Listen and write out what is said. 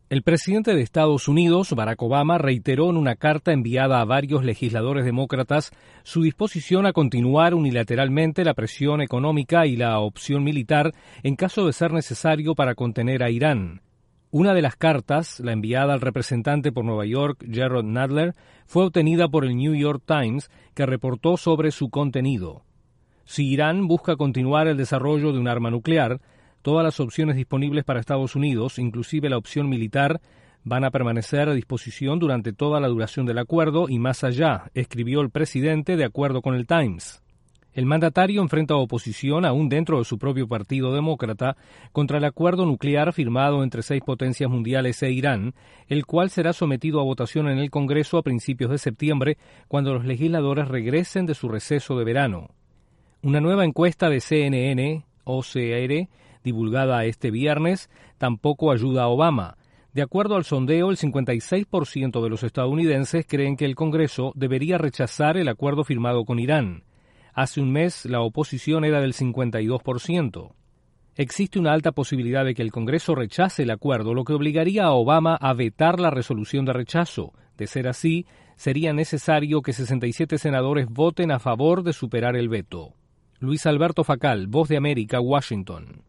El presidente de Estados Unidos, Barack Obama, reiteró en una carta enviada a varios legisladores demócratas su disposición a continuar unilateralmente la presión económica y la opción militar en caso de ser necesario para contener a Irán. Una de las cartas, la enviada al representante por Nueva York, Jerrold Nadler, fue obtenida por el New York Times, que reportó sobre su contenido. Si Irán busca continuar el desarrollo de un arma nuclear, todas las opciones disponibles para Estados Unidos, inclusive la opción militar, van a permanecer a disposición durante toda la duración del acuerdo y más allá, escribió el presidente de acuerdo con el Times. El mandatario enfrenta oposición aún dentro de su propio partido demócrata contra el acuerdo nuclear firmado entre 6 potencias mundiales e Irán, el cual será sometido a votación en el Congreso a principios de septiembre, cuando los legisladores regresen de su receso de verano. Una nueva encuesta de CNN, OCR, divulgada este viernes, tampoco ayuda a Obama. De acuerdo al sondeo, el 56% de los estadounidenses creen que el Congreso debería rechazar el acuerdo firmado con Irán. Hace un mes, la oposición era del 52%. Existe una alta posibilidad de que el Congreso rechace el acuerdo, lo que obligaría a Obama a vetar la resolución de rechazo. De ser así, sería necesario que 67 senadores voten a favor de superar el veto. Luis Alberto Facal, Voz de América, Washington.